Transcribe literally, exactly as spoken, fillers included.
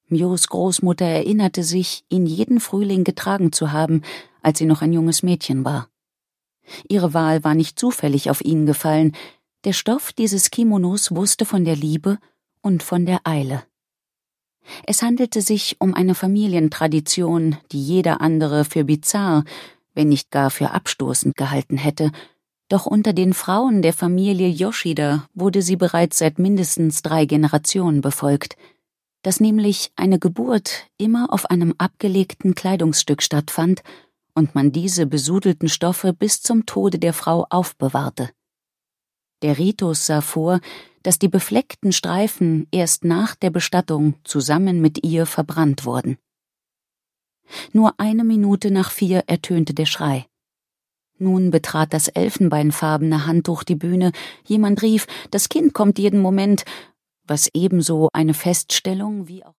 Mios Großmutter erinnerte sich, ihn jeden Frühling getragen zu haben, als sie noch ein junges Mädchen war. Ihre Wahl war nicht zufällig auf ihn gefallen. Der Stoff dieses Kimonos wusste von der Liebe und von der Eile. Es handelte sich um eine Familientradition, die jeder andere für bizarr, wenn nicht gar für abstoßend gehalten hätte. Doch unter den Frauen der Familie Yoshida wurde sie bereits seit mindestens drei Generationen befolgt, dass nämlich eine Geburt immer auf einem abgelegten Kleidungsstück stattfand und man diese besudelten Stoffe bis zum Tode der Frau aufbewahrte. Der Ritus sah vor, dass die befleckten Streifen erst nach der Bestattung zusammen mit ihr verbrannt wurden. Nur eine Minute nach vier ertönte der Schrei. Nun betrat das elfenbeinfarbene Handtuch die Bühne, jemand rief, das Kind kommt jeden Moment, was ebenso eine Feststellung wie auch